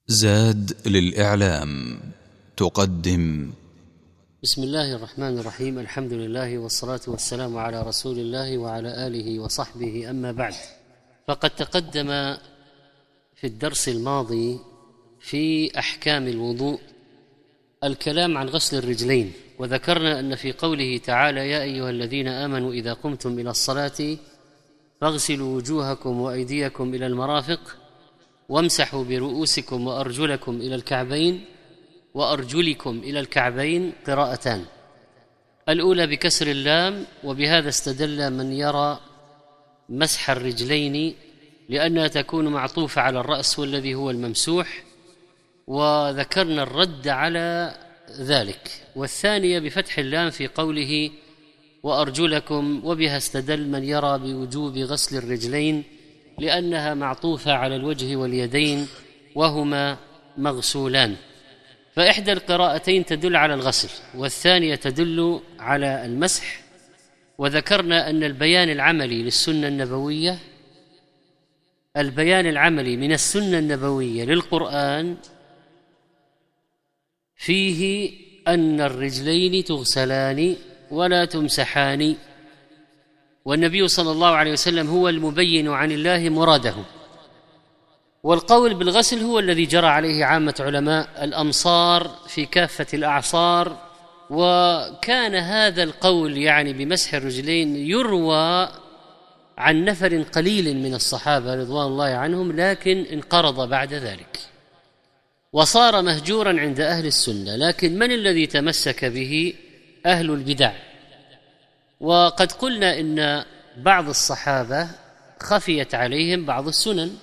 زاد للإعلام تقدم. بسم الله الرحمن الرحيم. الحمد لله والصلاة والسلام على رسول الله وعلى آله وصحبه، أما بعد، فقد تقدم في الدرس الماضي في أحكام الوضوء الكلام عن غسل الرجلين، وذكرنا أن في قوله تعالى: يا أيها الذين آمنوا إذا قمتم إلى الصلاة فاغسلوا وجوهكم وأيديكم إلى المرافق وامسحوا برؤوسكم وأرجلكم إلى الكعبين قراءتان، الأولى بكسر اللام، وبهذا استدل من يرى مسح الرجلين لأنها تكون معطوفة على الرأس والذي هو الممسوح، وذكرنا الرد على ذلك. والثانية بفتح اللام في قوله وأرجلكم، وبها استدل من يرى بوجوب غسل الرجلين لأنها معطوفة على الوجه واليدين وهما مغسولان، فإحدى القراءتين تدل على الغسل والثانية تدل على المسح. وذكرنا أن البيان العملي من السنة النبوية للقرآن فيه أن الرجلين تغسلان ولا تمسحان، والنبي صلى الله عليه وسلم هو المبين عن الله مراده، والقول بالغسل هو الذي جرى عليه عامة علماء الأمصار في كافة الأعصار. وكان هذا القول يعني بمسح الرجلين يروى عن نفر قليل من الصحابة رضوان الله عنهم، لكن انقرض بعد ذلك وصار مهجورا عند أهل السنة. لكن من الذي تمسك به؟ أهل البدع. وقد قلنا إن بعض الصحابة خفيت عليهم بعض السنن،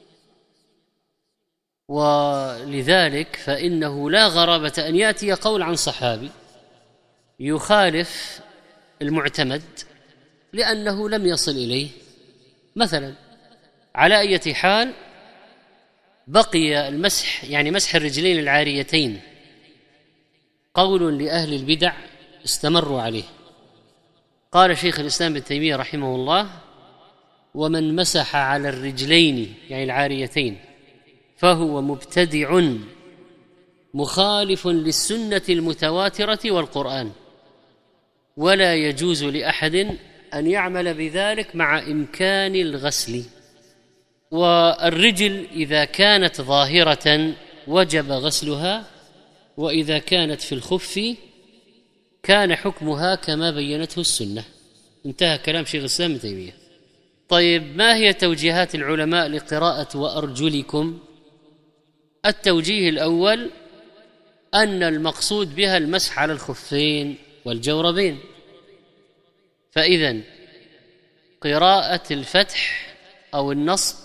ولذلك فإنه لا غرابة أن يأتي قول عن صحابي يخالف المعتمد لأنه لم يصل إليه. مثلا على أي حال بقي المسح، يعني مسح الرجلين العاريتين، قول لأهل البدع استمروا عليه. قال شيخ الإسلام ابن تيمية رحمه الله: ومن مسح على الرجلين يعني العاريتين فهو مبتدع مخالف للسنة المتواترة والقرآن، ولا يجوز لأحد أن يعمل بذلك مع إمكان الغسل. والرجل إذا كانت ظاهرة وجب غسلها، وإذا كانت في الخف كان حكمها كما بينته السنة. انتهى كلام شيخ الإسلام ابن تيمية. طيب، ما هي توجيهات العلماء لقراءة وأرجلكم؟ التوجيه الأول أن المقصود بها المسح على الخفين والجوربين، فإذن قراءة الفتح أو النصب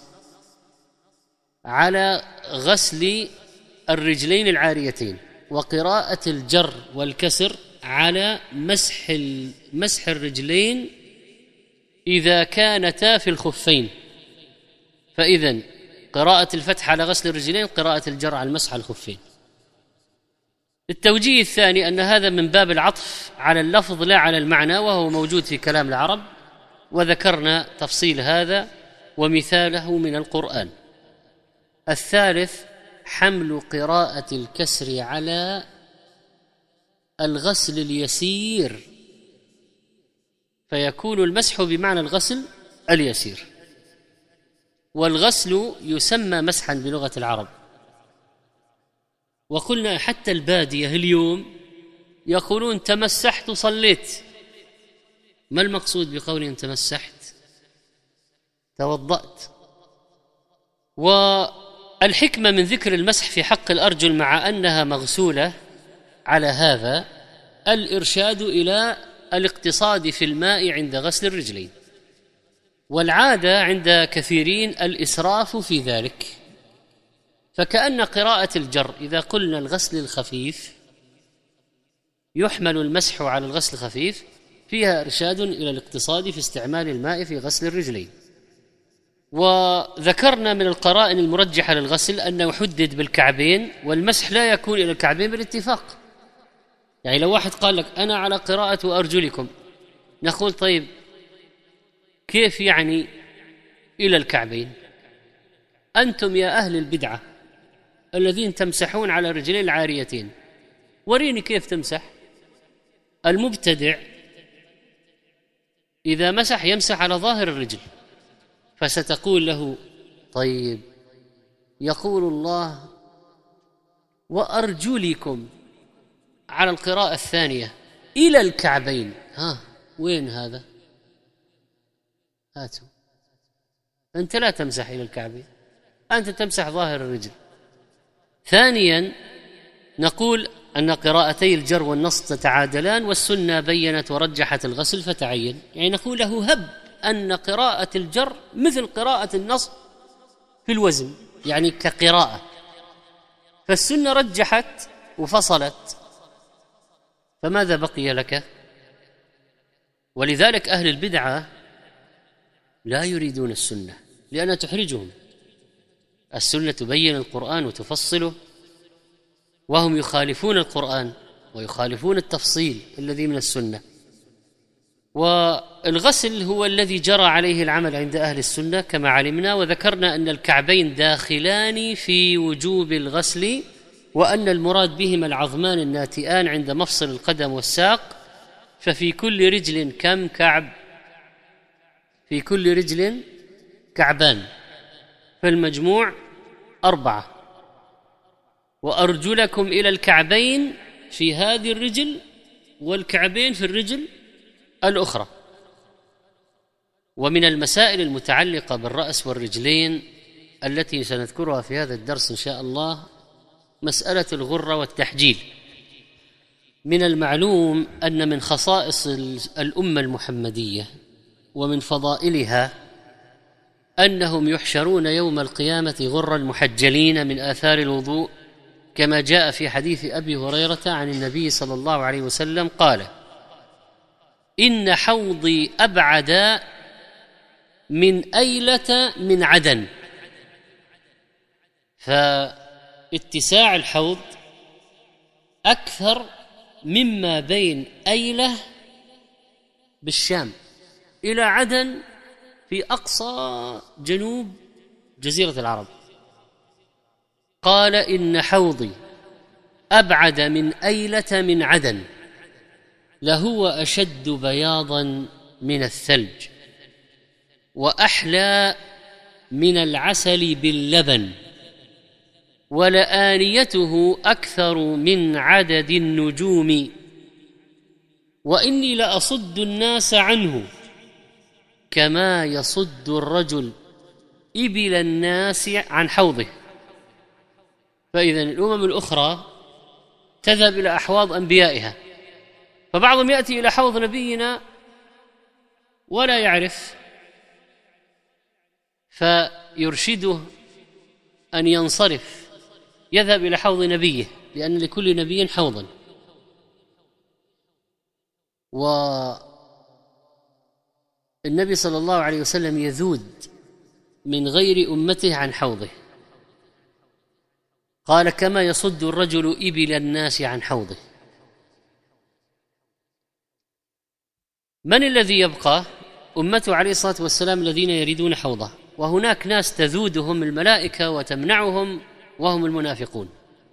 على غسل الرجلين العاريتين، وقراءة الجر والكسر على مسح الرجلين إذا كانتا في الخفين. فإذن قراءة الفتح على غسل الرجلين، قراءة الجر على المسح على الخفين. التوجيه الثاني أن هذا من باب العطف على اللفظ لا على المعنى، وهو موجود في كلام العرب، وذكرنا تفصيل هذا ومثاله من القرآن. الثالث حمل قراءة الكسر على الغسل اليسير، فيكون المسح بمعنى الغسل اليسير، والغسل يسمى مسحا بلغة العرب. وقلنا حتى البادية اليوم يقولون تمسحت صليت. ما المقصود بقولهم تمسحت؟ توضأت. والحكمة من ذكر المسح في حق الأرجل مع أنها مغسولة على هذا الإرشاد إلى الاقتصاد في الماء عند غسل الرجلين، والعادة عند كثيرين الإسراف في ذلك. فكأن قراءة الجر إذا قلنا الغسل الخفيف يحمل المسح على الغسل الخفيف، فيها إرشاد إلى الاقتصاد في استعمال الماء في غسل الرجلين. وذكرنا من القرائن المرجحة للغسل أنه حدد بالكعبين، والمسح لا يكون إلى الكعبين بالاتفاق. يعني لو واحد قال لك أنا على قراءة وأرجلكم، نقول طيب كيف يعني إلى الكعبين؟ أنتم يا أهل البدعة الذين تمسحون على الرجلين العاريتين، وريني كيف تمسح. المبتدع إذا مسح يمسح على ظاهر الرجل، فستقول له طيب يقول الله وأرجلكم على القراءة الثانية إلى الكعبين، وين هذا؟ هاتوا، أنت لا تمسح إلى الكعبين، أنت تمسح ظاهر الرجل. ثانيا نقول أن قراءتي الجر والنص تتعادلان، والسنة بينت ورجحت الغسل فتعين، يعني نقول له هب أن قراءة الجر مثل قراءة النص في الوزن، يعني كقراءة، فالسنة رجحت وفصلت، فماذا بقي لك؟ ولذلك أهل البدعة لا يريدون السنة لأنها تحرجهم. السنة تبين القرآن وتفصله، وهم يخالفون القرآن ويخالفون التفصيل الذي من السنة. والغسل هو الذي جرى عليه العمل عند أهل السنة كما علمنا، وذكرنا أن الكعبين داخلان في وجوب الغسل، وأن المراد بهما العظمان الناتئان عند مفصل القدم والساق، ففي كل رجل كم كعب؟ في كل رجل كعبان، فالمجموع 4. وأرجلكم إلى الكعبين في هذه الرجل، والكعبين في الرجل الأخرى. ومن المسائل المتعلقة بالرأس والرجلين التي سنذكرها في هذا الدرس إن شاء الله مسألة الغرة والتحجيل. من المعلوم أن من خصائص الأمة المحمدية ومن فضائلها أنهم يحشرون يوم القيامة غرا محجلين من آثار الوضوء، كما جاء في حديث أبي هريرة عن النبي صلى الله عليه وسلم قال: إن حوضي أبعد من أيلة من عدن. فاتساع الحوض أكثر مما بين أيلة بالشام إلى عدن في أقصى جنوب جزيرة العرب. قال: إن حوضي أبعد من أيلة من عدن لهو أشد بياضا من الثلج وأحلى من العسل باللبن، ولآنيته أكثر من عدد النجوم، وإني لأصد الناس عنه كما يصد الرجل إبل الناس عن حوضه. فإذا الأمم الأخرى تذهب إلى أحواض أنبيائها، فبعضهم يأتي إلى حوض نبينا ولا يعرف، فيرشده أن ينصرف يذهب إلى حوض نبيه، لأن لكل نبي حوضا. والنبي صلى الله عليه وسلم يذود من غير أمته عن حوضه، قال: كما يصد الرجل إبل الناس عن حوضه. من الذي يبقى؟ أمته عليه الصلاة والسلام الذين يريدون حوضه، وهناك ناس تذودهم الملائكة وتمنعهم وهم المنافقون.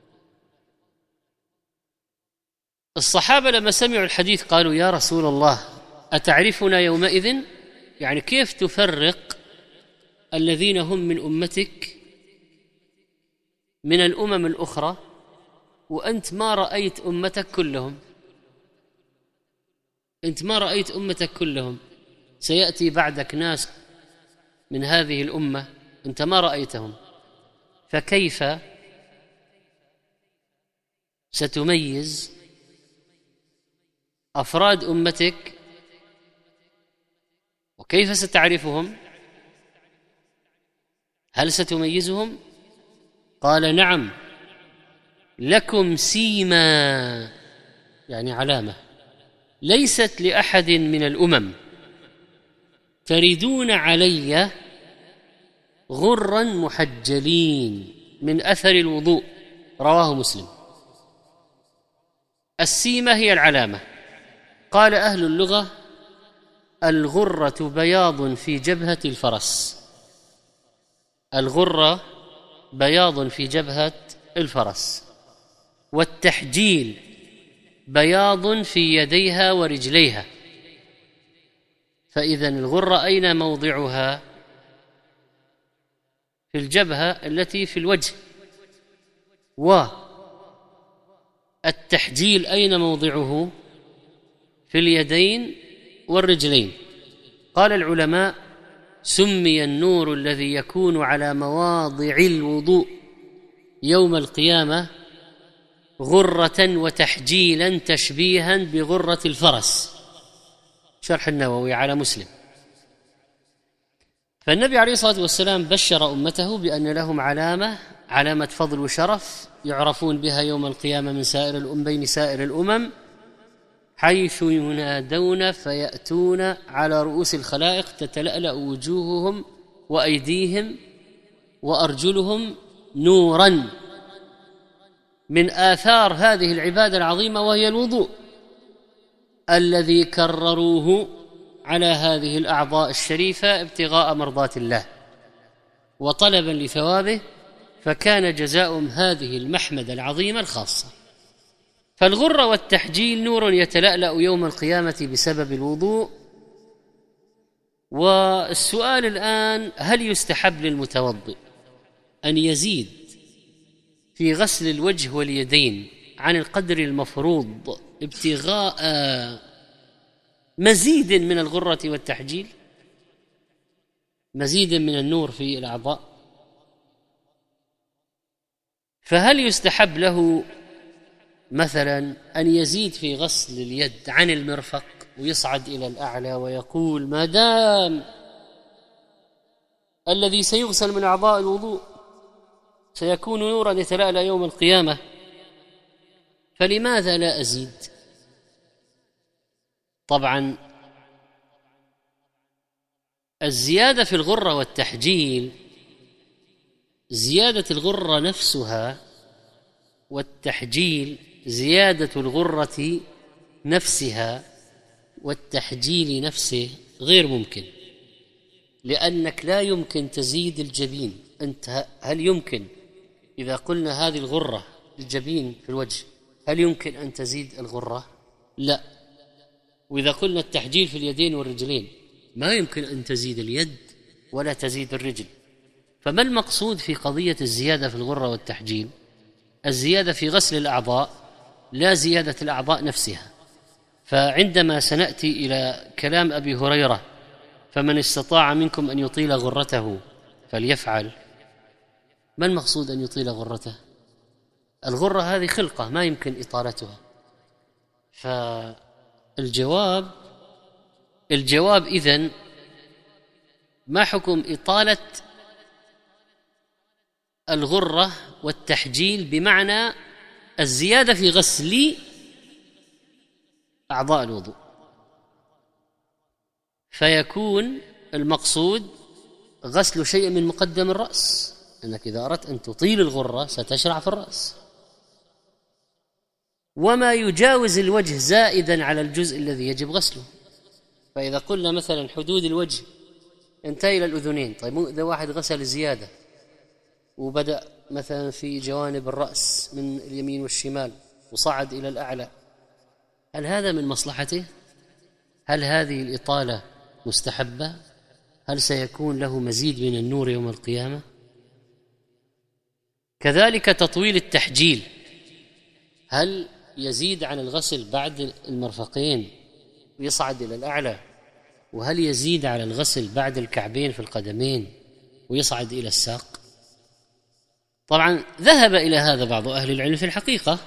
الصحابة لما سمعوا الحديث قالوا: يا رسول الله أتعرفنا يومئذ؟ يعني كيف تفرق الذين هم من أمتك من الأمم الأخرى وأنت ما رأيت أمتك كلهم؟ أنت ما رأيت أمتك كلهم، سيأتي بعدك ناس من هذه الأمة أنت ما رأيتهم، فكيف ستميز أفراد أمتك وكيف ستعرفهم؟ هل ستميزهم؟ قال: نعم، لكم سيما، يعني علامة ليست لأحد من الأمم، تردون علي غرا محجلين من أثر الوضوء. رواه مسلم. السيمة هي العلامة. قال أهل اللغة: الغرة بياض في جبهة الفرس. الغرة بياض في جبهة الفرس. والتحجيل بياض في يديها ورجليها. فإذن الغرة أين موضعها؟ في الجبهة التي في الوجه. والتحجيل أين موضعه؟ في اليدين والرجلين. قال العلماء: سمي النور الذي يكون على مواضع الوضوء يوم القيامة غرة وتحجيلا تشبيها بغرة الفرس. شرح النووي على مسلم. فالنبي عليه الصلاة والسلام بشر أمته بأن لهم علامة فضل وشرف يعرفون بها يوم القيامة بين سائر الأمم، حيث ينادون فيأتون على رؤوس الخلائق تتلألأ وجوههم وأيديهم وأرجلهم نورا من آثار هذه العبادة العظيمة، وهي الوضوء الذي كرروه على هذه الأعضاء الشريفة ابتغاء مرضات الله وطلبا لثوابه، فكان جزاؤهم هذه المحمدة العظيمة الخاصة. فالغرة والتحجيل نور يتلألأ يوم القيامة بسبب الوضوء. والسؤال الآن: هل يستحب للمتوضئ أن يزيد في غسل الوجه واليدين عن القدر المفروض ابتغاء مزيد من الغرة والتحجيل، مزيد من النور في الأعضاء؟ فهل يستحب له مثلا أن يزيد في غسل اليد عن المرفق ويصعد إلى الأعلى ويقول: ما دام الذي سيغسل من أعضاء الوضوء سيكون نورا يتلألأ يوم القيامة، فلماذا لا أزيد؟ طبعا الزيادة في الغرة والتحجيل، زيادة الغرة نفسها والتحجيل زيادة الغرة نفسها والتحجيل نفسه غير ممكن، لأنك لا يمكن تزيد الجبين. أنت هل يمكن إذا قلنا هذه الغرة الجبين في الوجه هل يمكن أن تزيد الغرة؟ لا. وإذا قلنا التحجيل في اليدين والرجلين ما يمكن أن تزيد اليد ولا تزيد الرجل. فما المقصود في قضية الزيادة في الغرة والتحجيل؟ الزيادة في غسل الأعضاء، لا زيادة الأعضاء نفسها. فعندما سنأتي إلى كلام أبي هريرة: فمن استطاع منكم أن يطيل غرته فليفعل، ما المقصود أن يطيل غرته؟ الغرة هذه خلقة ما يمكن إطالتها. فالجواب إذن ما حكم إطالة الغرة والتحجيل بمعنى الزيادة في غسل أعضاء الوضوء؟ فيكون المقصود غسل شيء من مقدم الرأس، أنك إذا أردت أن تطيل الغرة ستشرع في الرأس، وما يجاوز الوجه زائدا على الجزء الذي يجب غسله. فإذا قلنا مثلا حدود الوجه انتهى إلى الأذنين، طيب إذا واحد غسل زيادة وبدأ مثلا في جوانب الرأس من اليمين والشمال وصعد إلى الأعلى، هل هذا من مصلحته؟ هل هذه الإطالة مستحبة؟ هل سيكون له مزيد من النور يوم القيامة؟ كذلك تطويل التحجيل، هل يزيد عن الغسل بعد المرفقين ويصعد إلى الأعلى؟ وهل يزيد على الغسل بعد الكعبين في القدمين ويصعد إلى الساق؟ طبعا ذهب إلى هذا بعض أهل العلم في الحقيقة،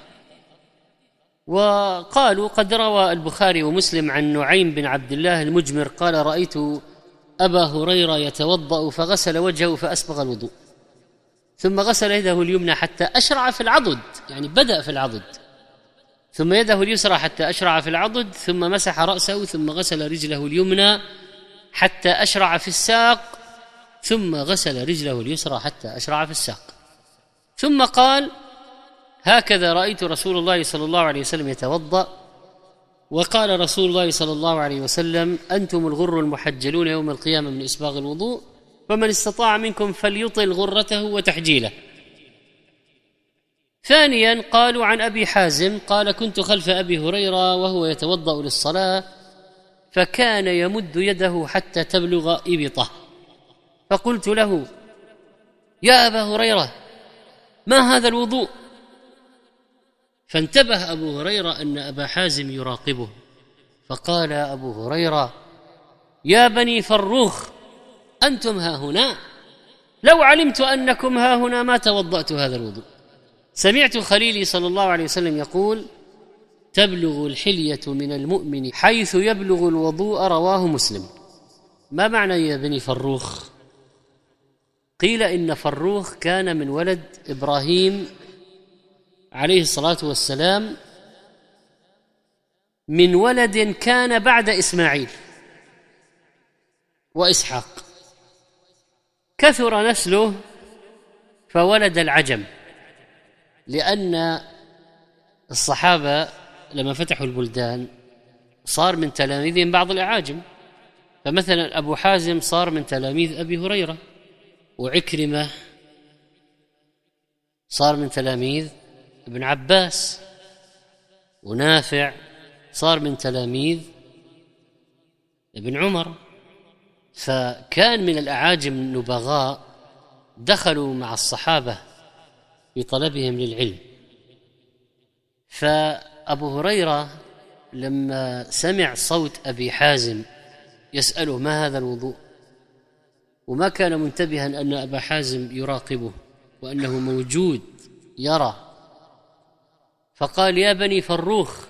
وقالوا: قد روى البخاري ومسلم عن نعيم بن عبد الله المجمر قال: رأيت أبا هريرة يتوضأ فغسل وجهه فأسبغ الوضوء، ثم غسل يده اليمنى حتى أشرع في العضد، يعني بدأ في العضد، ثم يده اليسرى حتى أشرع في العضد، ثم مسح رأسه، ثم غسل رجله اليمنى حتى أشرع في الساق، ثم غسل رجله اليسرى حتى أشرع في الساق، ثم قال: هكذا رأيت رسول الله صلى الله عليه وسلم يتوضأ. وقال رسول الله صلى الله عليه وسلم: أنتم الغر المحجلون يوم القيامة من إسباغ الوضوء، فمن استطاع منكم فليطل غرته وتحجيله. ثانيا قالوا عن أبي حازم قال: كنت خلف أبي هريرة وهو يتوضأ للصلاة، فكان يمد يده حتى تبلغ إبطه، فقلت له: يا أبا هريرة، ما هذا الوضوء؟ فانتبه أبو هريرة أن أبا حازم يراقبه، فقال أبو هريرة: يا بني فروخ، أنتم ها هنا؟ لو علمت أنكم ها هنا ما توضأت هذا الوضوء. سمعت خليلي صلى الله عليه وسلم يقول: تبلغ الحلية من المؤمن حيث يبلغ الوضوء. رواه مسلم. ما معنى يا بني فروخ؟ قيل إن فروخ كان من ولد إبراهيم عليه الصلاة والسلام، من ولد كان بعد إسماعيل وإسحاق، كثر نسله فولد العجم، لأن الصحابة لما فتحوا البلدان صار من تلاميذهم بعض الأعاجم، فمثلا أبو حازم صار من تلاميذ أبي هريرة، وعكرمة صار من تلاميذ ابن عباس، ونافع صار من تلاميذ ابن عمر. فكان من الأعاجم النبغاء دخلوا مع الصحابة في طلبهم للعلم. فأبو هريرة لما سمع صوت أبي حازم يسأله: ما هذا الوضوء؟ وما كان منتبها أن أبا حازم يراقبه وأنه موجود يرى، فقال: يا بني فروخ،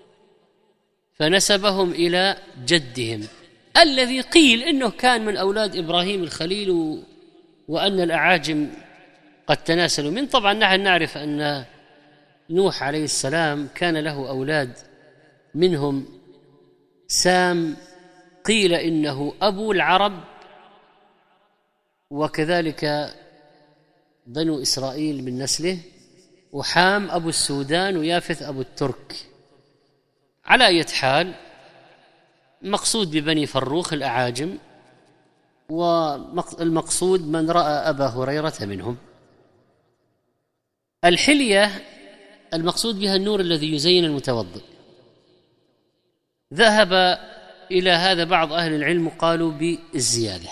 فنسبهم إلى جدهم الذي قيل إنه كان من أولاد إبراهيم الخليل، وأن الأعاجم قد تناسلوا منه. طبعا نحن نعرف أن نوح عليه السلام كان له أولاد، منهم سام قيل إنه أبو العرب، وكذلك بنو إسرائيل من نسله، وحام أبو السودان، ويافث أبو الترك. على أي حال، مقصود ببني فروخ الأعاجم، والمقصود من رأى أبا هريرة منهم. الحلية المقصود بها النور الذي يزين المتوضئ. ذهب إلى هذا بعض أهل العلم قالوا بالزيادة،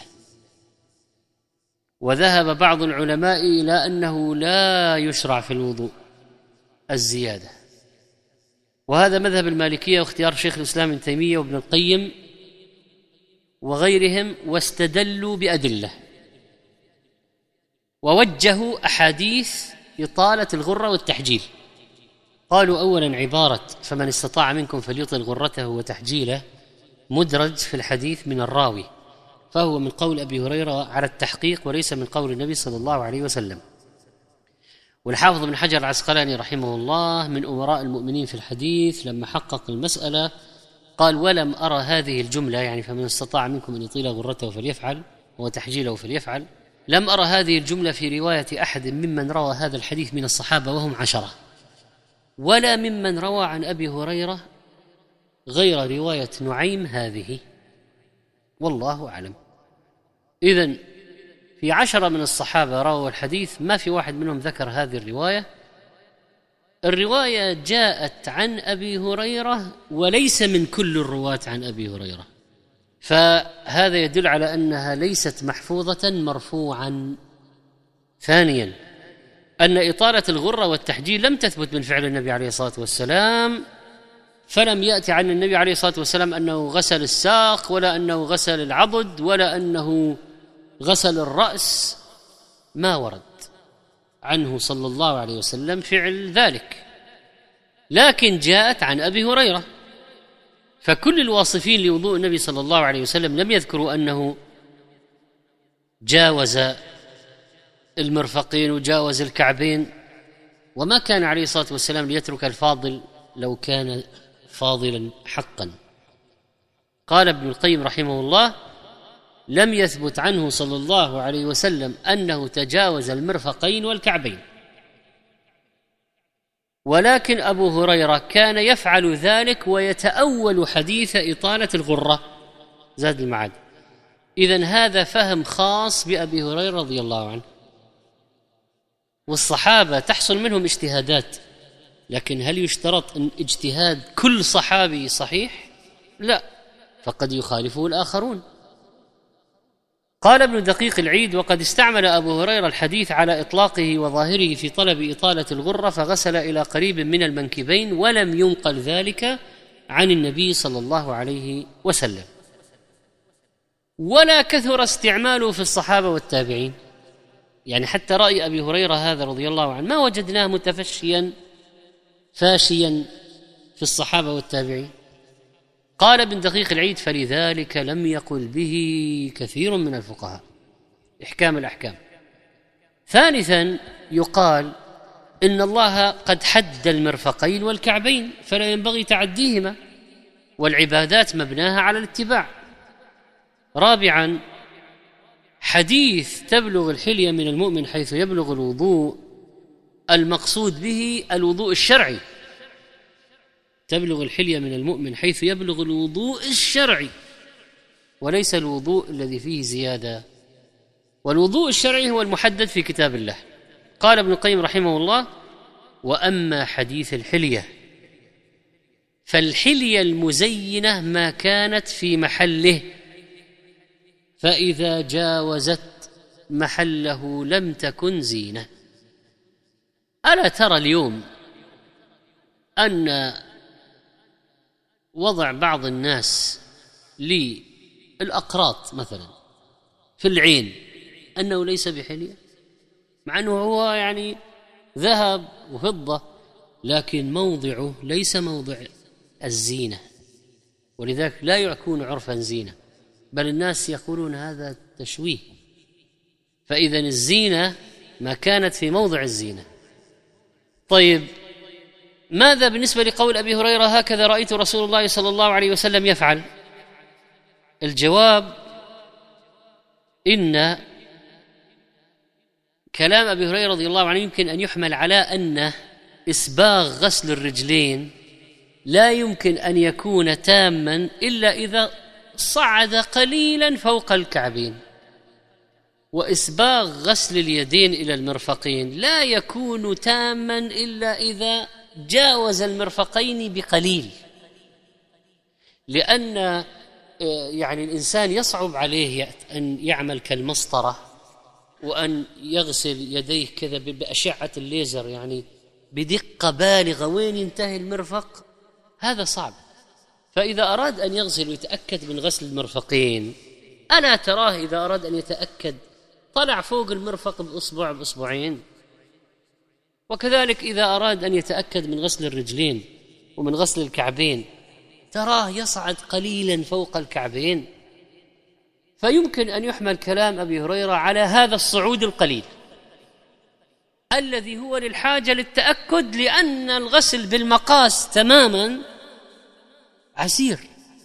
وذهب بعض العلماء إلى أنه لا يشرع في الوضوء الزيادة، وهذا مذهب المالكية واختيار شيخ الإسلام ابن تيمية وابن القيم وغيرهم، واستدلوا بأدلة ووجهوا أحاديث إطالة الغرة والتحجيل. قالوا: أولا عبارة فمن استطاع منكم فليطل غرته وتحجيله مدرج في الحديث من الراوي، فهو من قول أبي هريرة على التحقيق وليس من قول النبي صلى الله عليه وسلم. والحافظ بن حجر العسقلاني رحمه الله من أمراء المؤمنين في الحديث لما حقق المسألة قال: ولم أرى هذه الجملة، يعني فمن استطاع منكم أن يطيل غرته فليفعل وتحجيله فليفعل، لم أرى هذه الجملة في رواية أحد ممن روى هذا الحديث من الصحابة وهم 10، ولا ممن روى عن أبي هريرة غير رواية نعيم هذه، والله أعلم. إذن في 10 من الصحابة رووا الحديث ما في واحد منهم ذكر هذه الرواية. الرواية جاءت عن أبي هريرة وليس من كل الرواة عن أبي هريرة، فهذا يدل على أنها ليست محفوظة مرفوعا. ثانيا أن إطالة الغرة والتحجيل لم تثبت من فعل النبي عليه الصلاة والسلام، فلم يأتي عن النبي عليه الصلاة والسلام أنه غسل الساق، ولا أنه غسل العضد، ولا أنه غسل الرأس، ما ورد عنه صلى الله عليه وسلم فعل ذلك، لكن جاءت عن أبي هريرة. فكل الواصفين لوضوء النبي صلى الله عليه وسلم لم يذكروا أنه جاوز المرفقين وجاوز الكعبين، وما كان عليه الصلاة والسلام ليترك الفاضل لو كان فاضلا حقا. قال ابن القيم رحمه الله: لم يثبت عنه صلى الله عليه وسلم أنه تجاوز المرفقين والكعبين، ولكن أبو هريرة كان يفعل ذلك ويتأول حديث إطالة الغرة. زاد المعاد. إذن هذا فهم خاص بأبي هريرة رضي الله عنه. والصحابة تحصل منهم اجتهادات، لكن هل يشترط أن اجتهاد كل صحابي صحيح؟ لا، فقد يخالفه الآخرون. قال ابن دقيق العيد: وقد استعمل أبو هريرة الحديث على إطلاقه وظاهره في طلب إطالة الغرة، فغسل إلى قريب من المنكبين، ولم ينقل ذلك عن النبي صلى الله عليه وسلم، ولا كثر استعماله في الصحابة والتابعين. يعني حتى رأي أبي هريرة هذا رضي الله عنه ما وجدناه متفشيا فاشيا في الصحابة والتابعين. قال ابن دقيق العيد: فلذلك لم يقل به كثير من الفقهاء. إحكام الأحكام. ثالثا، يقال إن الله قد حد المرفقين والكعبين فلا ينبغي تعديهما، والعبادات مبناها على الاتباع. رابعا، حديث تبلغ الحلية من المؤمن حيث يبلغ الوضوء، المقصود به الوضوء الشرعي. تبلغ الحلية من المؤمن حيث يبلغ الوضوء الشرعي، وليس الوضوء الذي فيه زيادة، والوضوء الشرعي هو المحدد في كتاب الله. قال ابن القيم رحمه الله: وأما حديث الحلية فالحلية المزينة ما كانت في محله، فإذا جاوزت محله لم تكن زينة. ألا ترى اليوم أن وضع بعض الناس للأقراط مثلا في العين أنه ليس بحلية، مع أنه هو يعني ذهب وفضة، لكن موضعه ليس موضع الزينة، ولذلك لا يكون عرفا زينة، بل الناس يقولون هذا تشويه. فإذا الزينة ما كانت في موضع الزينة. طيب، ماذا بالنسبة لقول أبي هريرة: هكذا رأيت رسول الله صلى الله عليه وسلم يفعل؟ الجواب: إن كلام أبي هريرة رضي الله عنه يمكن أن يحمل على أن إسباغ غسل الرجلين لا يمكن أن يكون تاما إلا إذا صعد قليلا فوق الكعبين، وإسباغ غسل اليدين إلى المرفقين لا يكون تاما إلا إذا جاوز المرفقين بقليل، لأن يعني الإنسان يصعب عليه أن يعمل كالمسطرة وأن يغسل يديه كذا بأشعة الليزر، يعني بدقة بالغة وين ينتهي المرفق، هذا صعب. فإذا أراد أن يغسل ويتأكد من غسل المرفقين، ألا تراه إذا أراد أن يتأكد طلع فوق المرفق بأصبع بأصبعين؟ وكذلك إذا أراد أن يتأكد من غسل الرجلين ومن غسل الكعبين تراه يصعد قليلا فوق الكعبين. فيمكن أن يحمل كلام أبي هريرة على هذا الصعود القليل الذي هو للحاجة للتأكد، لأن الغسل بالمقاس تماما عسير.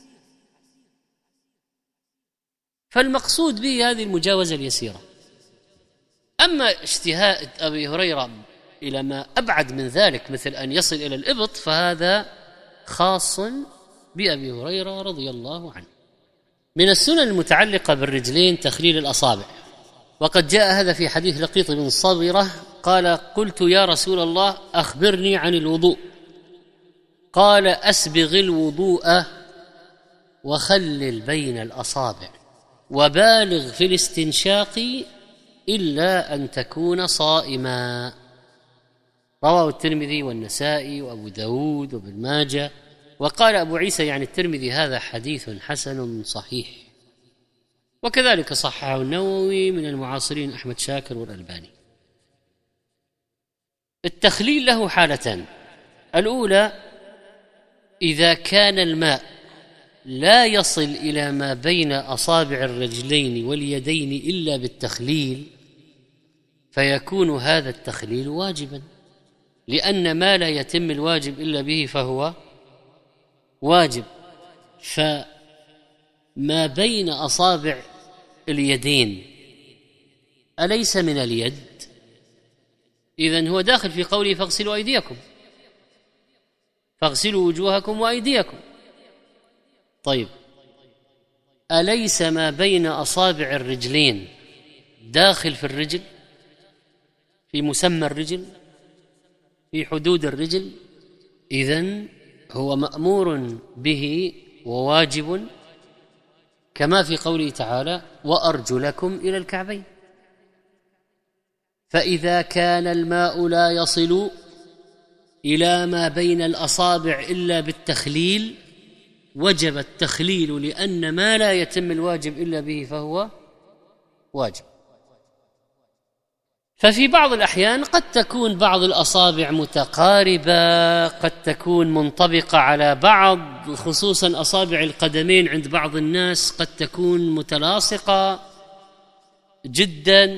فالمقصود به هذه المجاوزة اليسيرة. أما اجتهاد أبي هريرة إلى ما أبعد من ذلك مثل أن يصل إلى الإبط فهذا خاص بأبي هريرة رضي الله عنه. من السنن المتعلقة بالرجلين تخليل الأصابع، وقد جاء هذا في حديث لقيط بن صبرة قال: قلت يا رسول الله أخبرني عن الوضوء، قال: أسبغ الوضوء وخلل بين الأصابع وبالغ في الاستنشاق إلا أن تكون صائما. رواه الترمذي والنسائي وأبو داود وابن ماجه. وقال أبو عيسى يعني الترمذي: هذا حديث حسن صحيح. وكذلك صححه النووي من المعاصرين أحمد شاكر والألباني. التخليل له حالتان: الأولى إذا كان الماء لا يصل إلى ما بين أصابع الرجلين واليدين إلا بالتخليل، فيكون هذا التخليل واجبا، لأن ما لا يتم الواجب إلا به فهو واجب. فما بين أصابع اليدين أليس من اليد؟ إذن هو داخل في قوله: فاغسلوا أيديكم، فاغسلوا وجوهكم وأيديكم. طيب، أليس ما بين أصابع الرجلين داخل في الرجل؟ في مسمى الرجل، في حدود الرجل، إذن هو مأمور به وواجب، كما في قوله تعالى: وأرجلكم إلى الكعبين. فإذا كان الماء لا يصل إلى ما بين الأصابع إلا بالتخليل وجب التخليل، لأن ما لا يتم الواجب إلا به فهو واجب. ففي بعض الأحيان قد تكون بعض الأصابع متقاربة، قد تكون منطبقة على بعض، خصوصا أصابع القدمين عند بعض الناس قد تكون متلاصقة جدا،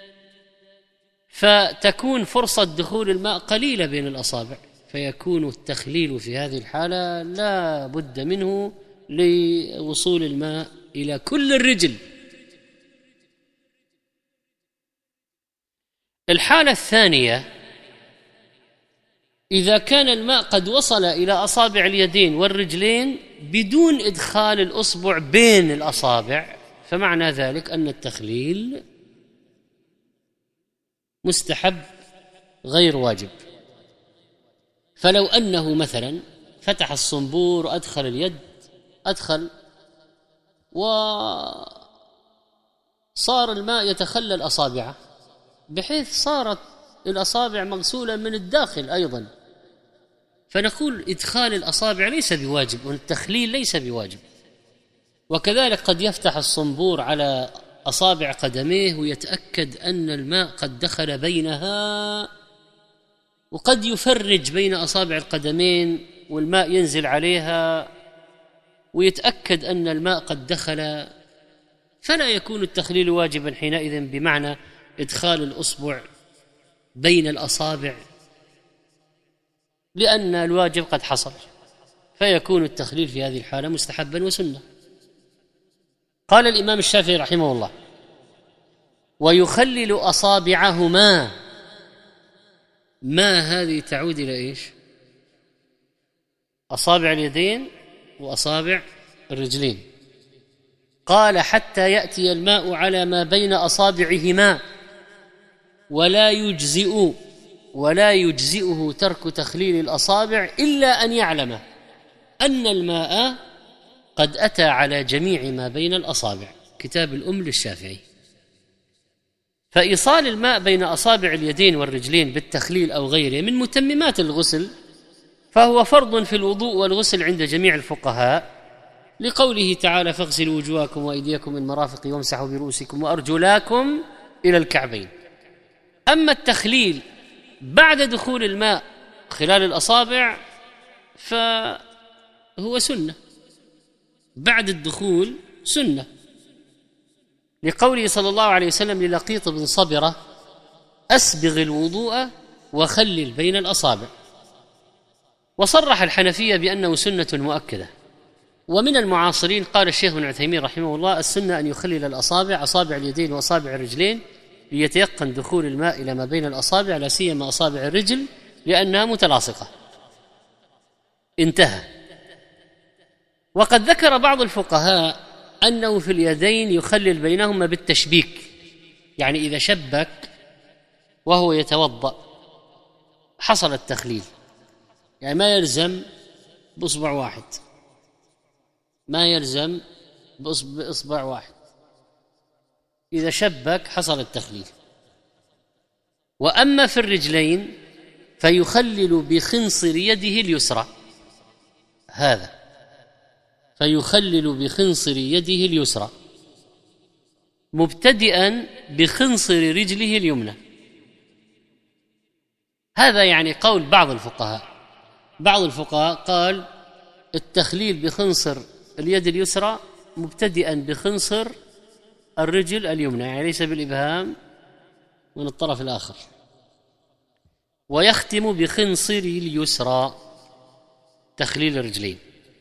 فتكون فرصة دخول الماء قليلة بين الأصابع، فيكون التخليل في هذه الحالة لا بد منه لوصول الماء إلى كل الرجل. الحالة الثانية: إذا كان الماء قد وصل إلى أصابع اليدين والرجلين بدون إدخال الأصبع بين الأصابع، فمعنى ذلك أن التخليل مستحب غير واجب. فلو أنه مثلا فتح الصنبور وأدخل اليد، وصار الماء يتخلل أصابعه بحيث صارت الأصابع مغسولة من الداخل أيضا، فنقول إدخال الأصابع ليس بواجب والتخليل ليس بواجب. وكذلك قد يفتح الصنبور على أصابع قدميه ويتأكد أن الماء قد دخل بينها، وقد يفرج بين أصابع القدمين والماء ينزل عليها ويتأكد أن الماء قد دخل، فلا يكون التخليل واجبا حينئذ بمعنى إدخال الأصبع بين الأصابع، لأن الواجب قد حصل، فيكون التخليل في هذه الحالة مستحبا وسنة. قال الإمام الشافعي رحمه الله: ويخلل أصابعهما. ما هذه تعود إلى إيش؟ أصابع اليدين وأصابع الرجلين. قال: حتى يأتي الماء على ما بين أصابعهما، ولا يجزئه ترك تخليل الأصابع إلا أن يعلم أن الماء قد أتى على جميع ما بين الأصابع. كتاب الأم للشافعي. فإيصال الماء بين أصابع اليدين والرجلين بالتخليل أو غيره من متممات الغسل، فهو فرض في الوضوء والغسل عند جميع الفقهاء، لقوله تعالى: فاغسلوا وجوهكم وأيديكم من المرافق وامسحوا برؤوسكم وأرجلاكم إلى الكعبين. أما التخليل بعد دخول الماء خلال الأصابع فهو سنة، بعد الدخول سنة، لقوله صلى الله عليه وسلم للقيط بن صبرة: أسبغ الوضوء وخلل بين الأصابع. وصرح الحنفية بأنه سنة مؤكدة. ومن المعاصرين قال الشيخ ابن عثيمين رحمه الله: السنة أن يخلل الأصابع، أصابع اليدين وأصابع الرجلين، ليتيقن دخول الماء إلى ما بين الأصابع، لا سيما أصابع الرجل لأنها متلاصقة. انتهى. وقد ذكر بعض الفقهاء أنه في اليدين يخلل بينهما بالتشبيك، يعني إذا شبك وهو يتوضأ حصل التخليل، يعني ما يلزم بإصبع واحد، ما يلزم بإصبع واحد، إذا شبك حصل التخليل. وأما في الرجلين فيخلل بخنصر يده اليسرى، هذا فيخلل بخنصر يده اليسرى مبتدئا بخنصر رجله اليمنى. هذا يعني قول بعض الفقهاء. بعض الفقهاء قال التخليل بخنصر اليد اليسرى مبتدئا بخنصر الرجل اليمنى، يعني ليس بالإبهام من الطرف الآخر، ويختم بخنصر اليسرى تخليل الرجلين.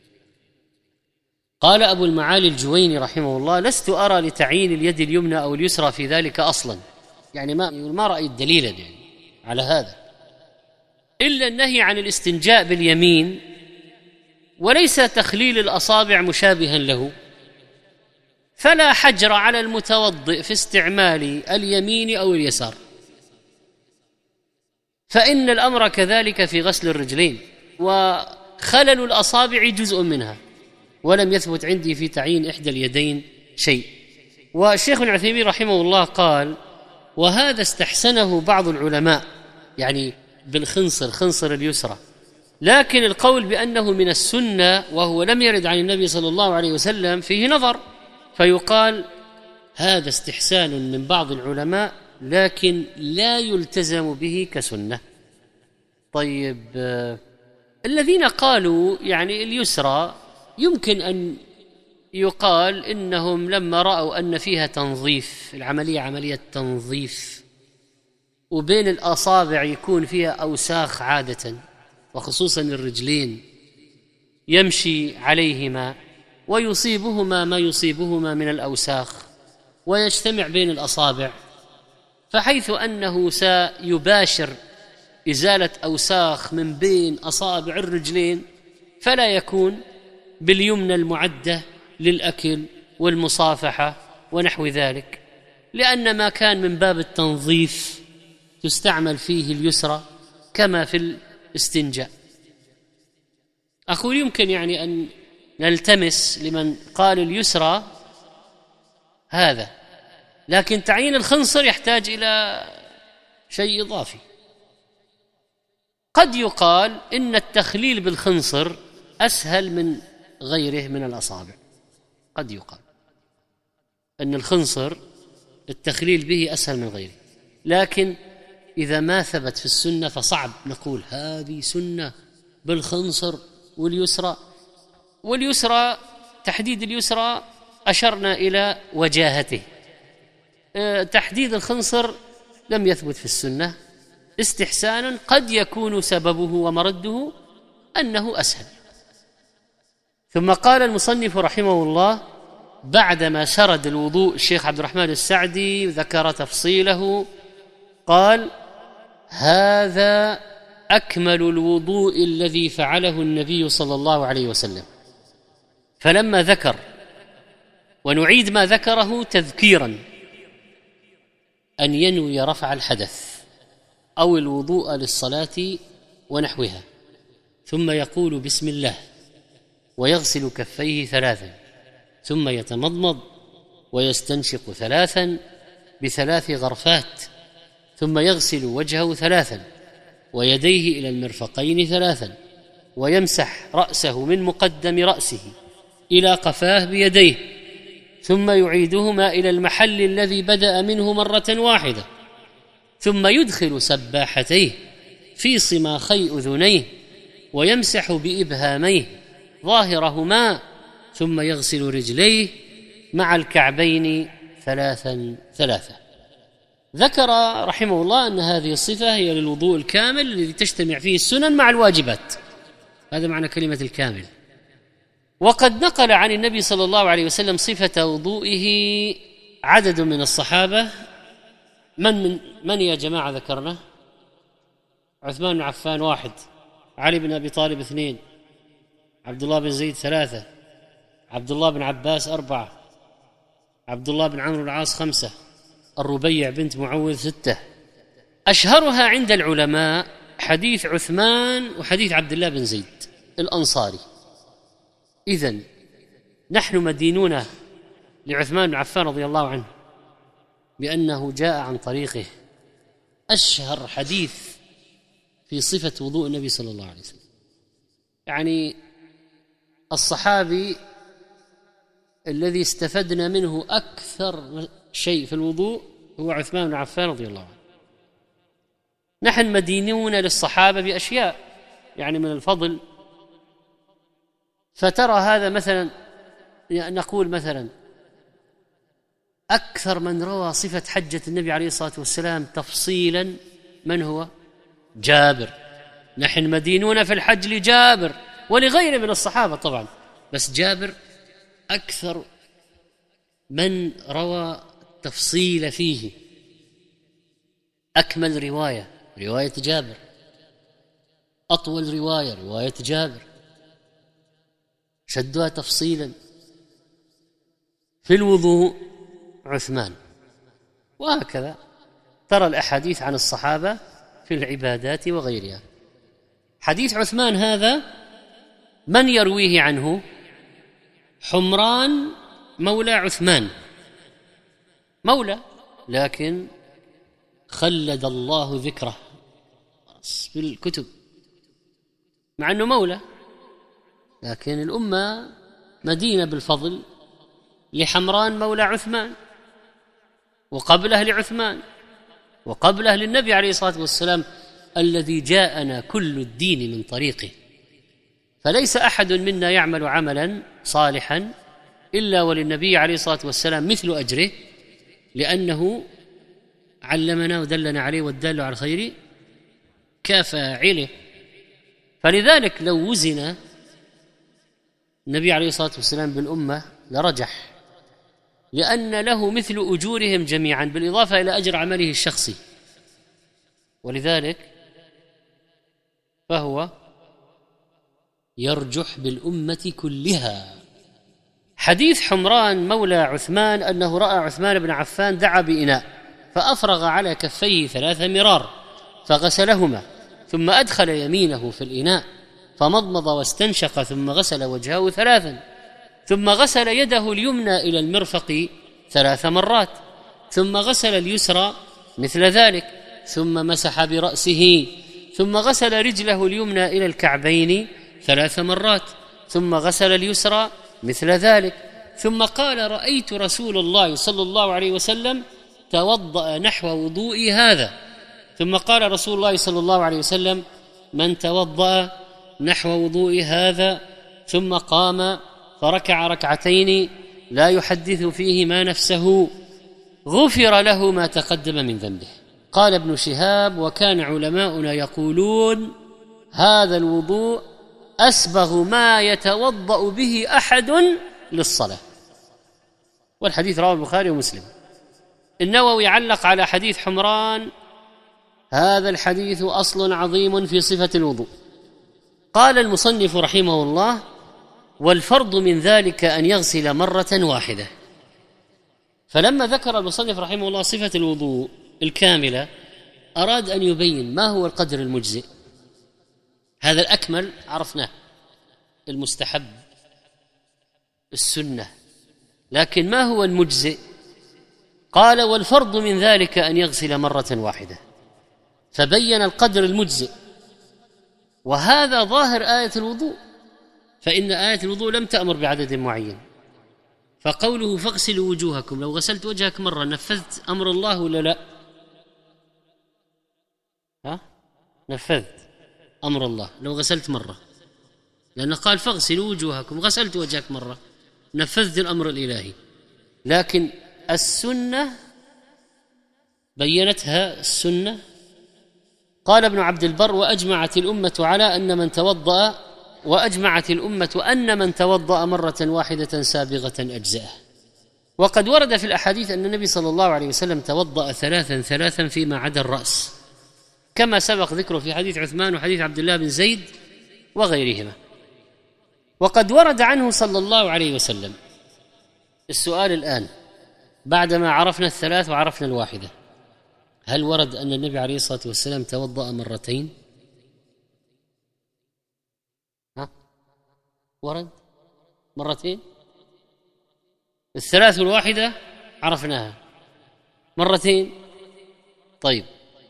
قال أبو المعالي الجويني رحمه الله: لست أرى لتعيين اليد اليمنى أو اليسرى في ذلك أصلا، يعني ما رأيت دليلا يعني على هذا، إلا النهي عن الاستنجاء باليمين، وليس تخليل الأصابع مشابها له، فلا حجر على المتوضئ في استعمال اليمين أو اليسار. فإن الأمر كذلك في غسل الرجلين، وخلل الأصابع جزء منها، ولم يثبت عندي في تعيين إحدى اليدين شيء. والشيخ ابن عثيمين رحمه الله قال: وهذا استحسنه بعض العلماء، يعني بالخنصر، خنصر اليسرى، لكن القول بأنه من السنة وهو لم يرد عن النبي صلى الله عليه وسلم فيه نظر، فيقال هذا استحسان من بعض العلماء لكن لا يلتزم به كسنة. طيب، الذين قالوا يعني اليسرى يمكن أن يقال إنهم لما رأوا أن فيها تنظيف، العملية عملية تنظيف، وبين الأصابع يكون فيها أوساخ عادة، وخصوصا الرجلين يمشي عليهما ويصيبهما ما يصيبهما من الأوساخ ويجتمع بين الأصابع، فحيث أنه سيباشر إزالة أوساخ من بين أصابع الرجلين فلا يكون باليمنى المعدة للأكل والمصافحة ونحو ذلك، لأن ما كان من باب التنظيف تستعمل فيه اليسرى كما في الاستنجاء. أقول يمكن يعني أن نلتمس لمن قال اليسرى هذا، لكن تعيين الخنصر يحتاج إلى شيء إضافي. قد يقال إن التخليل بالخنصر أسهل من غيره من الأصابع، قد يقال أن الخنصر التخليل به أسهل من غيره، لكن إذا ما ثبت في السنة فصعب نقول هذه سنة بالخنصر واليسرى. واليسرى تحديد اليسرى أشرنا إلى وجاهته، تحديد الخنصر لم يثبت في السنة، استحسانا قد يكون سببه ومرده أنه أسهل. ثم قال المصنف رحمه الله بعدما سرد الوضوء الشيخ عبد الرحمن السعدي ذكر تفصيله، قال: هذا أكمل الوضوء الذي فعله النبي صلى الله عليه وسلم. فلما ذكر، ونعيد ما ذكره تذكيرا، أن ينوي رفع الحدث أو الوضوء للصلاة ونحوها، ثم يقول بسم الله ويغسل كفيه 3، ثم يتمضمض ويستنشق 3 ب3 غرفات، ثم يغسل وجهه 3 ويديه إلى المرفقين 3، ويمسح رأسه من مقدم رأسه إلى قفاه بيديه، ثم يعيدهما إلى المحل الذي بدأ منه مرة واحدة، ثم يدخل سباحتيه في صماخي أذنيه ويمسح بإبهاميه ظاهرهما، ثم يغسل رجليه مع الكعبين 3. ذكر رحمه الله أن هذه الصفة هي للوضوء الكامل الذي تجتمع فيه السنن مع الواجبات، هذا معنى كلمة الكامل. وقد نقل عن النبي صلى الله عليه وسلم صفة وضوئه عدد من الصحابة. من يا جماعة ذكرنا؟ عثمان بن عفان 1، علي بن أبي طالب 2، عبد الله بن زيد 3، عبد الله بن عباس 4، عبد الله بن عمرو العاص 5، الربيع بنت معوذ 6. أشهرها عند العلماء حديث عثمان وحديث عبد الله بن زيد الأنصاري. إذن نحن مدينون لعثمان بن عفان رضي الله عنه بأنه جاء عن طريقه أشهر حديث في صفة وضوء النبي صلى الله عليه وسلم. يعني الصحابي الذي استفدنا منه أكثر شيء في الوضوء هو عثمان بن عفان رضي الله عنه. نحن مدينون للصحابة بأشياء يعني من الفضل، فترى هذا مثلا، نقول مثلا أكثر من روى صفة حجة النبي عليه الصلاة والسلام تفصيلا من هو؟ جابر. نحن مدينون في الحج لجابر ولغيره من الصحابة طبعا، بس جابر أكثر من روى تفصيل فيه، أكمل رواية جابر، أطول رواية جابر، شدها تفصيلا. في الوضوء عثمان، وهكذا ترى الأحاديث عن الصحابة في العبادات وغيرها. حديث عثمان هذا من يرويه عنه؟ حمران مولى عثمان، مولى، لكن خلد الله ذكره في الكتب مع أنه مولى، لكن الأمة مدينة بالفضل لحمران مولى عثمان، وقبله لعثمان، وقبله للنبي عليه الصلاة والسلام الذي جاءنا كل الدين من طريقه. فليس أحد منا يعمل عملا صالحا إلا وللنبي عليه الصلاة والسلام مثل أجره، لأنه علمنا ودلنا عليه، والدال على الخير كفاعله. فلذلك لو وزن النبي عليه الصلاة والسلام بالأمة لرجح، لأن له مثل أجورهم جميعا بالإضافة إلى أجر عمله الشخصي، ولذلك فهو يرجح بالأمة كلها. حديث حمران مولى عثمان أنه رأى عثمان بن عفان دعا بإناء فأفرغ على كفيه 3 مرار فغسلهما، ثم أدخل يمينه في الإناء فمضمض واستنشق، ثم غسل وجهه 3، ثم غسل يده اليمنى إلى المرفق 3 مرات، ثم غسل اليسرى مثل ذلك، ثم مسح برأسه، ثم غسل رجله اليمنى إلى الكعبين 3 مرات، ثم غسل اليسرى مثل ذلك، ثم قال: رأيت رسول الله صلى الله عليه وسلم توضأ نحو وضوئي هذا. ثم قال رسول الله صلى الله عليه وسلم: من توضأ نحو وضوئي هذا ثم قام فركع 2 ركعتين لا يحدث فيهما نفسه غفر له ما تقدم من ذنبه. قال ابن شهاب: وكان علماؤنا يقولون هذا الوضوء أسبغ ما يتوضأ به أحد للصلاة. والحديث رواه البخاري ومسلم. النووي علق على حديث حمران: هذا الحديث أصل عظيم في صفة الوضوء. قال المصنف رحمه الله: والفرض من ذلك أن يغسل مرة واحدة. فلما ذكر المصنف رحمه الله صفة الوضوء الكاملة أراد أن يبين ما هو القدر المجزئ. هذا الأكمل عرفناه، المستحب، السنة، لكن ما هو المجزئ؟ قال: والفرض من ذلك أن يغسل مرة واحدة، فبين القدر المجزئ، وهذا ظاهر آية الوضوء، فإن آية الوضوء لم تأمر بعدد معين. فقوله فاغسلوا وجوهكم، لو غسلت وجهك مرة نفذت أمر الله ولا لا؟ نفذت أمر الله لو غسلت مرة، لأنه قال فاغسلوا وجوهكم، غسلت وجهك مرة نفذت الأمر الإلهي. لكن السنة بينتها السنة. قال ابن عبد البر: وأجمعت الأمة أن من توضأ مرة واحدة سابغة أجزأه. وقد ورد في الأحاديث أن النبي صلى الله عليه وسلم توضأ 3 فيما عدا الرأس، كما سبق ذكره في حديث عثمان وحديث عبد الله بن زيد وغيرهما. وقد ورد عنه صلى الله عليه وسلم، السؤال الآن بعدما عرفنا 3 وعرفنا 1، هل ورد أن النبي عليه الصلاة والسلام توضأ مرتين؟ ورد مرتين؟ 3 و1 عرفناها، مرتين. طيب،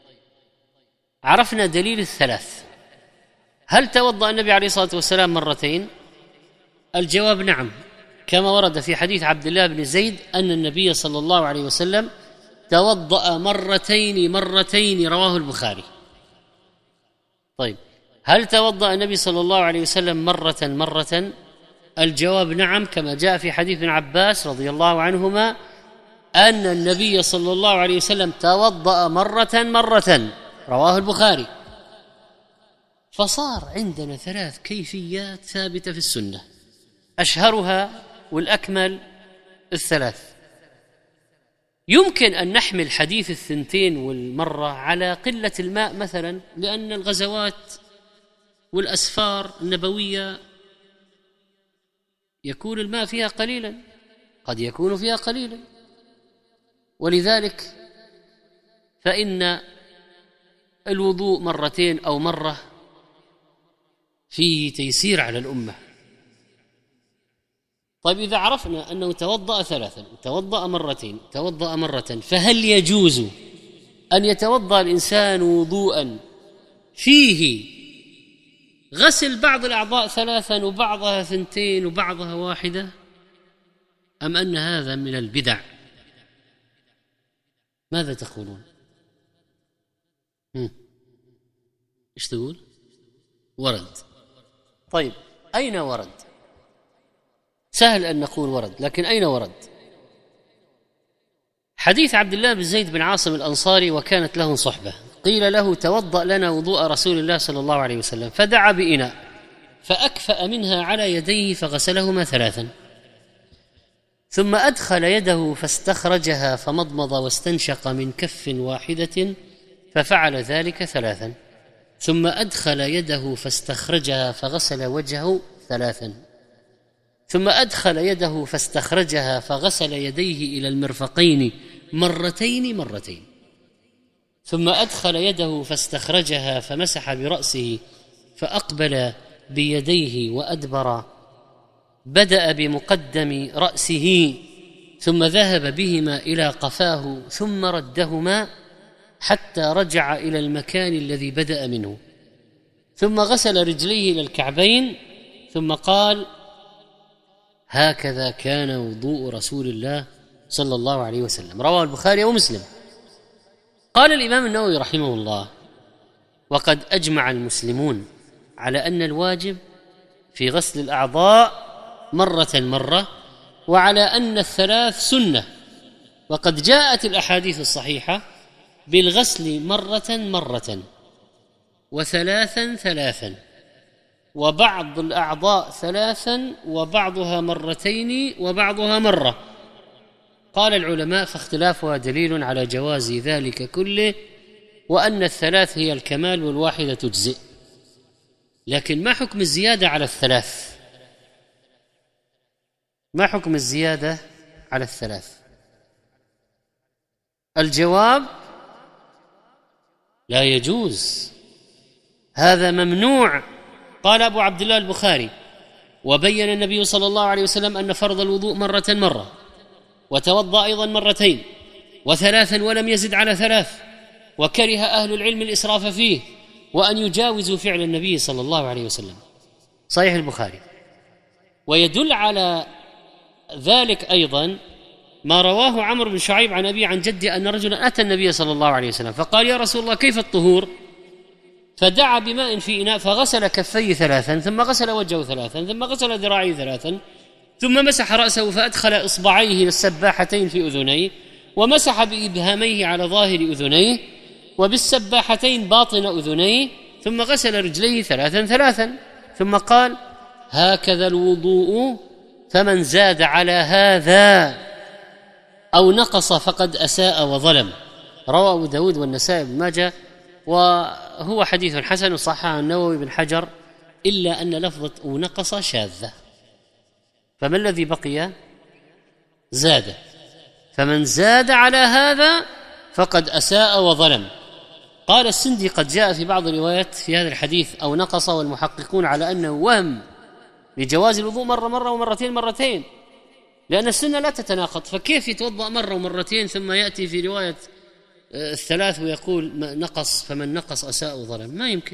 عرفنا دليل 3، هل توضأ النبي عليه الصلاة والسلام مرتين؟ الجواب نعم، كما ورد في حديث عبد الله بن زيد أن النبي صلى الله عليه وسلم توضأ مرتين رواه البخاري. طيب، هل توضأ النبي صلى الله عليه وسلم مرة؟ الجواب نعم، كما جاء في حديث ابن عباس رضي الله عنهما أن النبي صلى الله عليه وسلم توضأ مرة رواه البخاري. فصار عندنا 3 كيفيات ثابتة في السنة، أشهرها والأكمل 3. يمكن أن نحمل حديث 2 والمرة على قلة الماء مثلا، لأن الغزوات والأسفار النبوية يكون الماء فيها قليلا، قد يكون فيها قليلا، ولذلك فإن الوضوء مرتين أو مرة فيه تيسير على الأمة. طيب إذا عرفنا أنه توضأ ثلاثا، توضأ مرتين، توضأ مرة، فهل يجوز أن يتوضأ الإنسان وضوءا فيه غسل بعض الأعضاء ثلاثا وبعضها ثنتين وبعضها واحدة، أم أن هذا من البدع؟ ماذا تقولون؟ إيش تقول؟ ورد. طيب أين ورد؟ سهل أن نقول ورد، لكن أين ورد؟ حديث عبد الله بن زيد بن عاصم الأنصاري وكانت له صحبة، قيل له توضأ لنا وضوء رسول الله صلى الله عليه وسلم، فدعا بإناء فأكفأ منها على يديه فغسلهما ثلاثا، ثم أدخل يده فاستخرجها فمضمض واستنشق من كف واحدة ففعل ذلك ثلاثا، ثم أدخل يده فاستخرجها فغسل وجهه ثلاثا، ثم أدخل يده فاستخرجها فغسل يديه إلى المرفقين مرتين، ثم أدخل يده فاستخرجها فمسح برأسه فأقبل بيديه وأدبر، بدأ بمقدم رأسه ثم ذهب بهما إلى قفاه ثم ردهما حتى رجع إلى المكان الذي بدأ منه، ثم غسل رجليه إلى الكعبين، ثم قال: هكذا كان وضوء رسول الله صلى الله عليه وسلم. رواه البخاري ومسلم. قال الإمام النووي رحمه الله: وقد أجمع المسلمون على أن الواجب في غسل الأعضاء مرة، وعلى أن الثلاث سنة، وقد جاءت الأحاديث الصحيحة بالغسل مرة وثلاثا، وبعض الأعضاء ثلاثا وبعضها مرتين وبعضها مرة. قال العلماء: فاختلافها دليل على جواز ذلك كله، وأن الثلاث هي الكمال والواحدة تجزئ. لكن ما حكم الزيادة على الثلاث؟ ما حكم الزيادة على الثلاث؟ الجواب: لا يجوز، هذا ممنوع. قال أبو عبد الله البخاري: وبين النبي صلى الله عليه وسلم أن فرض الوضوء مرة، وتوضأ أيضا مرتين وثلاثا ولم يزد على ثلاث، وكره أهل العلم الإسراف فيه وأن يجاوزوا فعل النبي صلى الله عليه وسلم. صحيح البخاري. ويدل على ذلك أيضا ما رواه عمرو بن شعيب عن أبي عن جدي أن رجلا أتى النبي صلى الله عليه وسلم فقال: يا رسول الله كيف الطهور؟ فدعا بماء في إناء فغسل كفيه ثلاثا، ثم غسل وجهه ثلاثا، ثم غسل ذراعيه ثلاثا، ثم مسح رأسه فأدخل إصبعيه السباحتين في أذنيه، ومسح بإبهاميه على ظاهر أذنيه، وبالسباحتين باطن أذنيه، ثم غسل رجليه ثلاثا، ثم قال: هكذا الوضوء، فمن زاد على هذا أو نقص فقد أساء وظلم. رواه أبو داود والنسائي بن ماجه، وهو حديث حسن صححه النووي بن حجر، إلا أن لفظة أو نقص شاذة. فما الذي بقي؟ زاد، فمن زاد على هذا فقد أساء وظلم. قال السندي: قد جاء في بعض الروايات في هذا الحديث أو نقص، والمحققون على أنه وهم لجواز الوضوء مرة ومرتين، لأن السنة لا تتناقض، فكيف يتوضأ مرة ومرتين ثم يأتي في رواية الثلاث ويقول نقص، فمن نقص أساء وظلم؟ ما يمكن.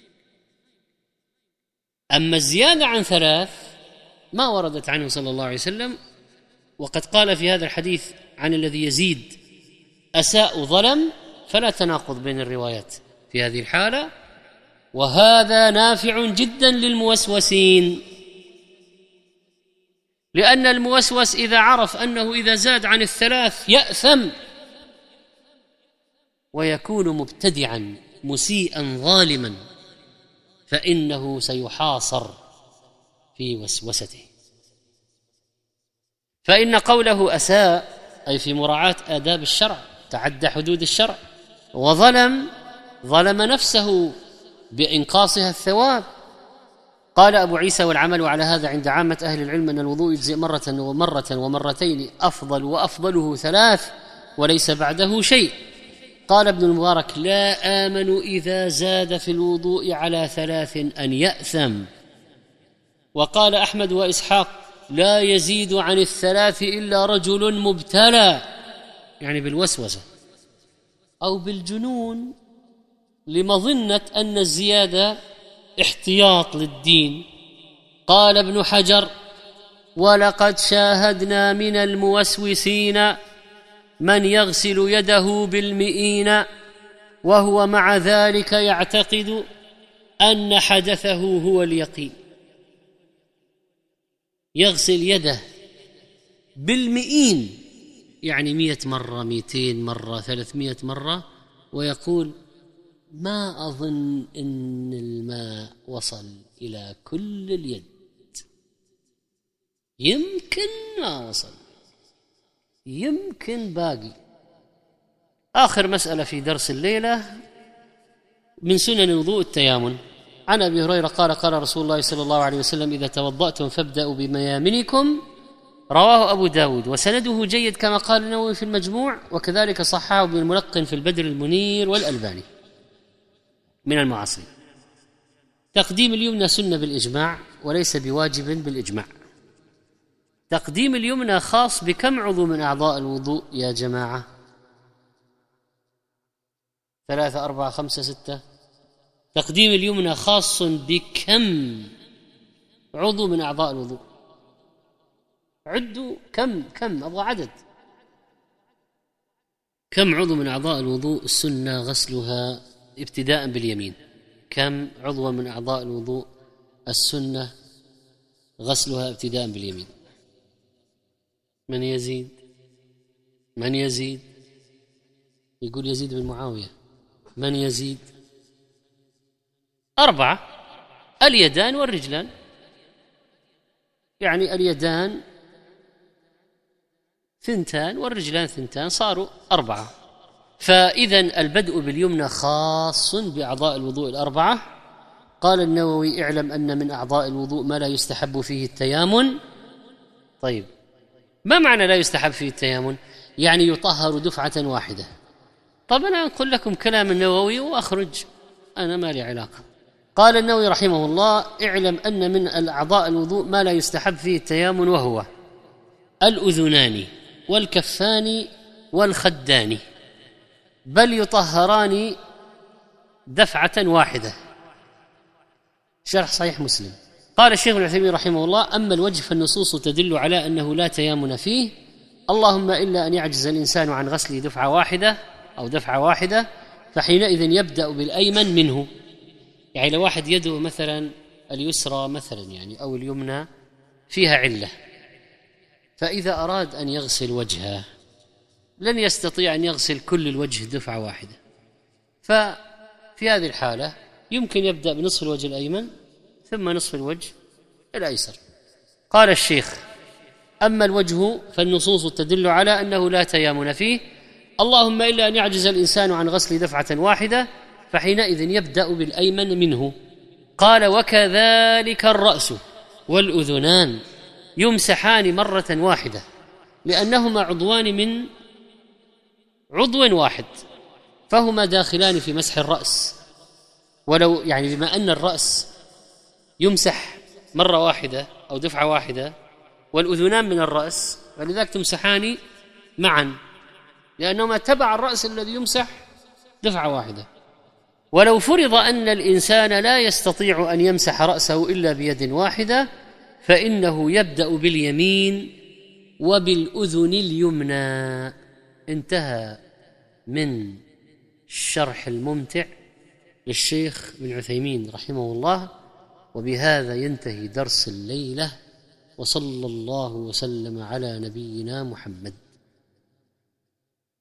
أما الزيادة عن ثلاث ما وردت عنه صلى الله عليه وسلم، وقد قال في هذا الحديث عن الذي يزيد أساء وظلم، فلا تناقض بين الروايات في هذه الحالة. وهذا نافع جدا للموسوسين، لأن الموسوس إذا عرف أنه إذا زاد عن الثلاث يأثم ويكون مبتدعا مسيئا ظالما، فإنه سيحاصر في وسوسته. فإن قوله أساء أي في مراعاة آداب الشرع، تعدى حدود الشرع، وظلم نفسه بإنقاصها الثواب. قال أبو عيسى: والعمل على هذا عند عامة أهل العلم أن الوضوء يجزئ مرة ومرتين أفضل، وأفضله ثلاث وليس بعده شيء. قال ابن المبارك: لا آمن إذا زاد في الوضوء على 3 أن يأثم. وقال أحمد وإسحاق: لا يزيد عن 3 إلا رجل مبتلى، يعني بالوسوسة أو بالجنون، لمظنة أن الزيادة احتياط للدين. قال ابن حجر: ولقد شاهدنا من الموسوسين من يغسل يده بالمئين وهو مع ذلك يعتقد أن حدثه هو اليقين. يغسل يده بالمئين، يعني 100 مرة، 200 مرة، 300 مرة، ويقول: ما أظن أن الماء وصل إلى كل اليد، يمكن ما وصل، يمكن باقي. آخر مسألة في درس الليلة من سنن الوضوء التيامن. عن أبي هريرة قال: قال رسول الله صلى الله عليه وسلم: إذا توضأتم فابدأوا بميامنكم. رواه أبو داود، وسنده جيد كما قال النووي في المجموع، وكذلك صححه ابن الملقن في البدر المنير والألباني من المعاصرين. تقديم اليمنى سنة بالإجماع وليس بواجب بالإجماع. تقديم اليمنى خاص بكم عضو من أعضاء الوضوء يا جماعة؟ 3 4 5 6. تقديم اليمنى خاص بكم عضو من أعضاء الوضوء؟ عدوا كم أبغى عدد. كم عضو من أعضاء الوضوء السنة غسلها ابتداء باليمين؟ كم عضو من أعضاء الوضوء السنة غسلها ابتداء باليمين؟ من يزيد؟ من يزيد؟ يقول يزيد بن معاوية. من يزيد؟ 4. اليدان والرجلان، يعني اليدان 2 والرجلان 2، صاروا 4. فإذن البدء باليمنى خاص بأعضاء الوضوء 4. قال النووي: اعلم أن من أعضاء الوضوء ما لا يستحب فيه التيامن. طيب، ما معنى لا يستحب فيه التيامن؟ يعني يطهر دفعة واحدة. طب أنا أقول لكم كلام النووي وأخرج، أنا ما لي علاقة. قال النووي رحمه الله: اعلم أن من الأعضاء الوضوء ما لا يستحب فيه التيامن، وهو الأذنان والكفان والخدان، بل يطهران دفعة واحدة. شرح صحيح مسلم. قال الشيخ ابن عثيمين رحمه الله: أما الوجه فالنصوص تدل على أنه لا تيامن فيه، اللهم إلا أن يعجز الإنسان عن غسله دفعة واحدة، فحينئذ يبدأ بالأيمن منه. يعني لو واحد يده مثلا اليسرى مثلا يعني أو اليمنى فيها علة، فإذا أراد أن يغسل وجهه لن يستطيع أن يغسل كل الوجه دفعة واحدة، ففي هذه الحالة يمكن يبدأ بنصف الوجه الأيمن ثم نصف الوجه الأيسر. قال الشيخ: أما الوجه فالنصوص تدل على أنه لا تيامن فيه، اللهم إلا أن يعجز الإنسان عن غسل دفعة واحدة، فحينئذ يبدأ بالأيمن منه. قال: وكذلك الرأس والأذنان يمسحان مرة واحدة، لأنهما عضوان من عضو واحد، فهما داخلان في مسح الرأس. ولو يعني بما أن الرأس يمسح مرة واحدة أو دفعة واحدة، والأذنان من الرأس، فلذلك تمسحان معا، لأنهما تبع الرأس الذي يمسح دفعة واحدة. ولو فرض أن الإنسان لا يستطيع أن يمسح رأسه إلا بيد واحدة، فإنه يبدأ باليمين وبالأذن اليمنى. انتهى من الشرح الممتع للشيخ ابن عثيمين رحمه الله. وبهذا ينتهي درس الليلة، وصلى الله وسلم على نبينا محمد.